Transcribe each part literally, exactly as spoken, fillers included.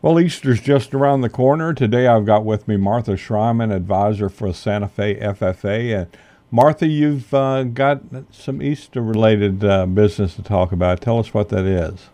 Well, Easter's just around the corner. Today I've got with me Martha Schreiman, advisor for Santa Fe F F A. And Martha, you've uh, got some Easter-related uh, business to talk about. Tell us what that is.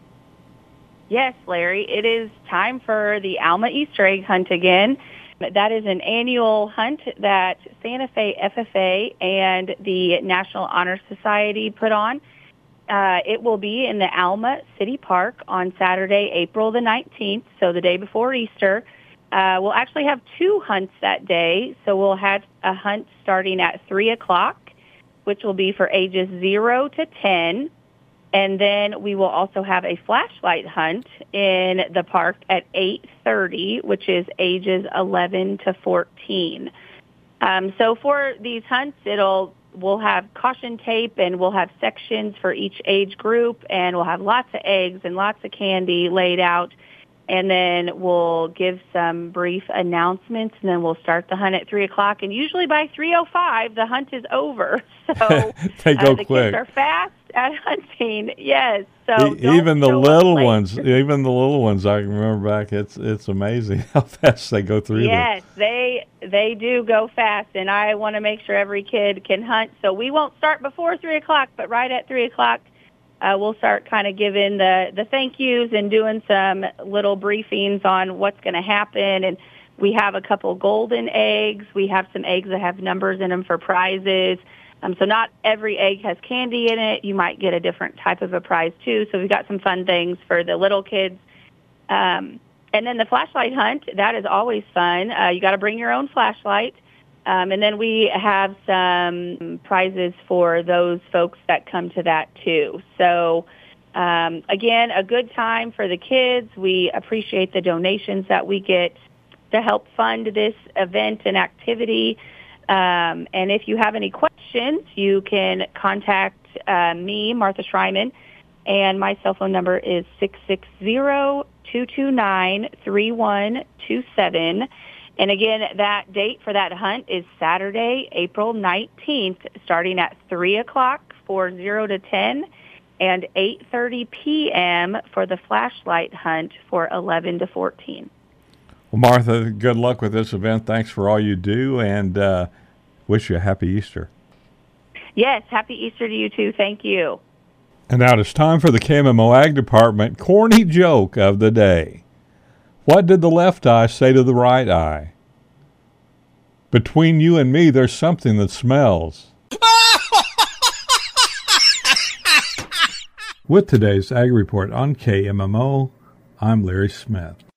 Yes, Larry. It is time for the Alma Easter egg hunt again. That is an annual hunt that Santa Fe F F A and the National Honor Society put on. Uh, it will be in the Alma City Park on Saturday, April the nineteenth, so the day before Easter. Uh, we'll actually have two hunts that day, so we'll have a hunt starting at three o'clock, which will be for ages zero to ten, and then we will also have a flashlight hunt in the park at eight thirty, which is ages eleven to fourteen. Um, so for these hunts, it'll we'll have caution tape, and we'll have sections for each age group, and we'll have lots of eggs and lots of candy laid out, and then we'll give some brief announcements, and then we'll start the hunt at three o'clock, and usually by three oh five, the hunt is over. So they go uh, the quick. Kids are fast at hunting, yes. So e- even the little ones, even the little ones, I can remember back, it's it's amazing how fast they go through Yes, them. they they do go fast, and I want to make sure every kid can hunt. So we won't start before three o'clock, but right at three o'clock, uh, we'll start kind of giving the, the thank yous and doing some little briefings on what's going to happen. And we have a couple golden eggs. We have some eggs that have numbers in them for prizes. Um, so not every egg has candy in it. You might get a different type of a prize, too. So we've got some fun things for the little kids. Um, and then the flashlight hunt, that is always fun. Uh, you got to bring your own flashlight. Um, and then we have some prizes for those folks that come to that, too. So, um, again, a good time for the kids. We appreciate the donations that we get to help fund this event and activity. Um, and if you have any questions, you can contact uh, me, Martha Schreiman, and my cell phone number is six six zero, two two nine, three one two seven. And again, that date for that hunt is Saturday, April nineteenth, starting at three o'clock for zero to ten, and eight thirty p.m. for the flashlight hunt for eleven to fourteen. Well, Martha, good luck with this event. Thanks for all you do, and uh, wish you a happy Easter. Yes, happy Easter to you, too. Thank you. And now it's time for the K M M O Ag Department corny joke of the day. What did the left eye say to the right eye? Between you and me, there's something that smells. With today's Ag Report on K M M O, I'm Larry Smith.